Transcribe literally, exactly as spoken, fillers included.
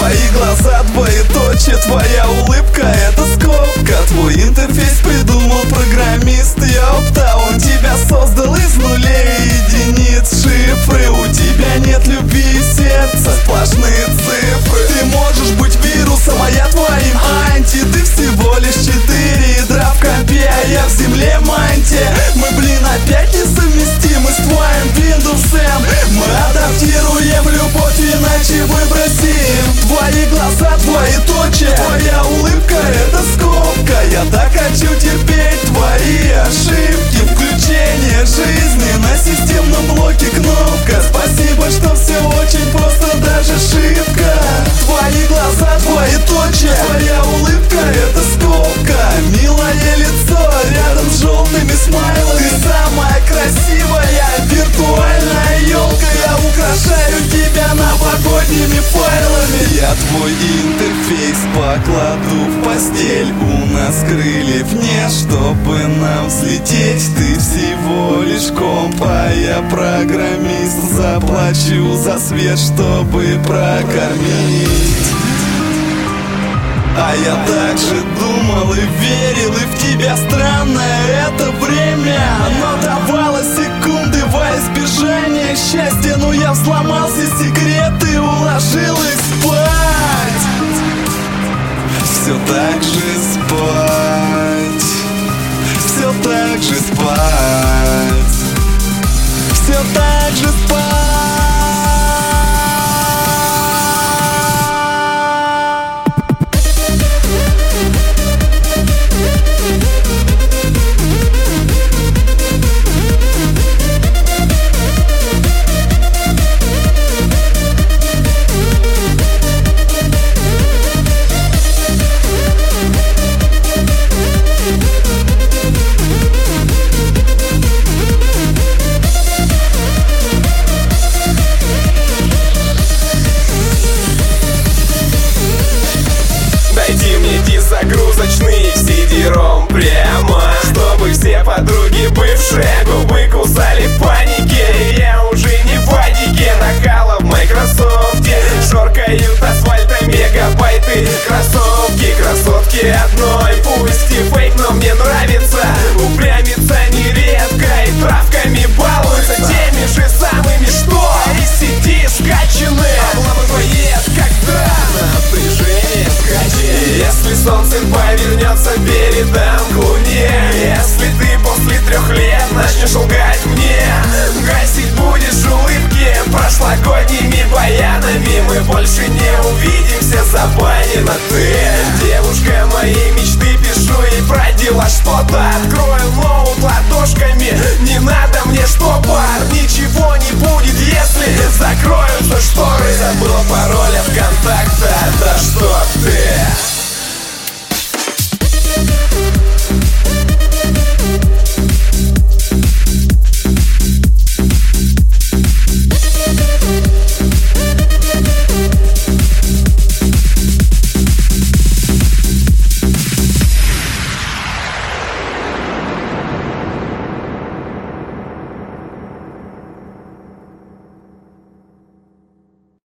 Твои глаза, двоеточие, твоя улыбка — это скобка. Твой интерфейс придумал программист, ёпта. Он тебя создал из нулей и единиц, шифры. У тебя нет любви и сердца, сплошные цифры. Ты можешь быть вирусом, а я твоим анти. Ты всего лишь четыре ядра в компе, а я в земле мантия. Мы, блин, опять несовместимы с твоим Windows N. Мы адаптируем любовь, иначе выбросим. Твои глаза, двоеточие, твоя улыбка — это скобка. Я так хочу терпеть твои ошибки. Включение жизни на системном блоке кнопка. Спасибо, что все очень просто, даже шибко. Твои глаза, двоеточие, твоя улыбка — это скобка. Милое лицо рядом с желтыми смайлами. Ты самая красивая виртуальная елка. Я украшаю тебя новогодними файлами. Я твой интерфейс покладу в постель. У нас крыльев нет, чтобы нам взлететь. Ты всего лишь комп, а я программист. Заплачу за свет, чтобы прокормить. А я также думал и верил, и в тебя странное это время. Оно давало секунды во избежание счастья. Но я взломал все секреты, уложил их спать. Все так же спать, все так же спать, все так же спать. Загрузочный сидером прямо, чтобы все подруги бывшие губы кусали в панике. Я уже не в адике, нахала в Майкрософте. Шоркают асфальта мегабайты кроссовки. Красотки одной, пусть и фейк, но мне нравится. Упрямится нередко и травками балуется. Теми же самыми, что из сети скачаны. Обламывает, когда напряжение скачет. Если солнце повернется передом к луне, если ты после трех лет начнешь лгать мне, гасить будешь улыбки прошлогодними баянами. Мы больше не увидимся, забанена ты. Девушка моей мечты, пишу и про дела что-то. Открою ноут ладошками, не надо